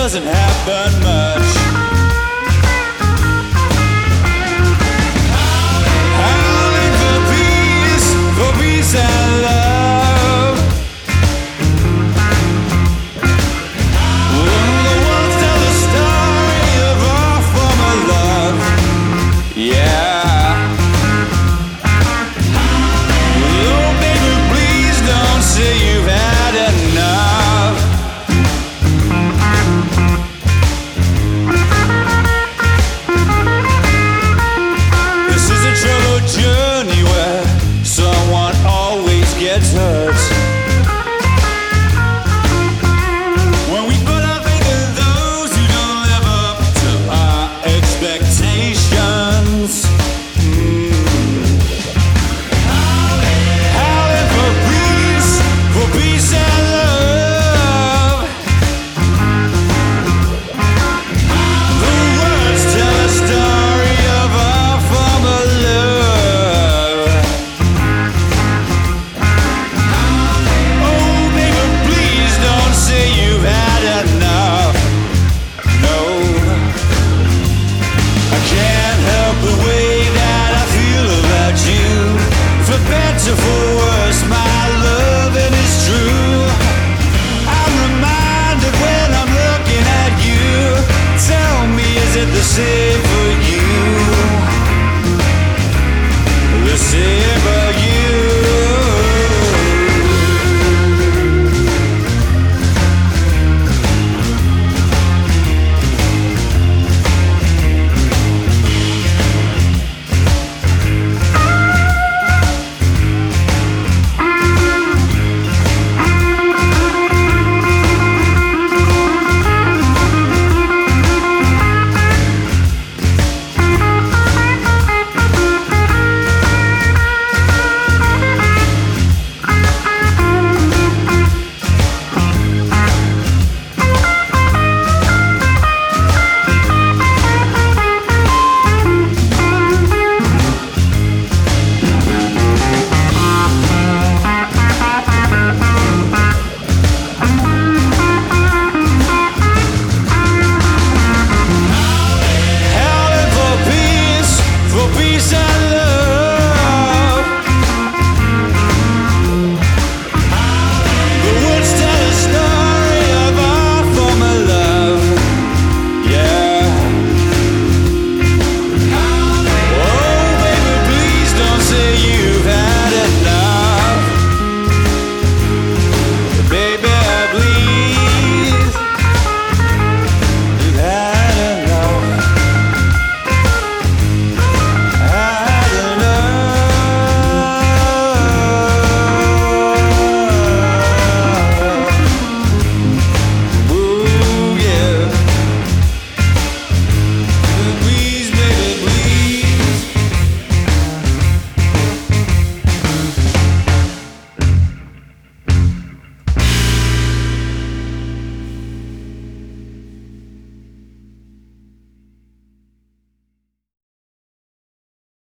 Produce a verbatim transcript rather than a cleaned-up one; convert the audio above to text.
doesn't happen much. Howling for peace, for peace and love. Well, the ones tell the story of our former love. Yeah. Well, oh baby, please don't say you've had enough. This is a troubled journey where someone always gets hurt. When we put our faith in those who don't live up to our expectations. Mm. Howling for peace, for peace and love. The words tell a story of our former love. Oh, baby, please don't say you've had enough. No, I can't help the way that I feel about you. For better, for worse, my loving is true. I'm reminded when I'm looking at you. Tell me, is it the same?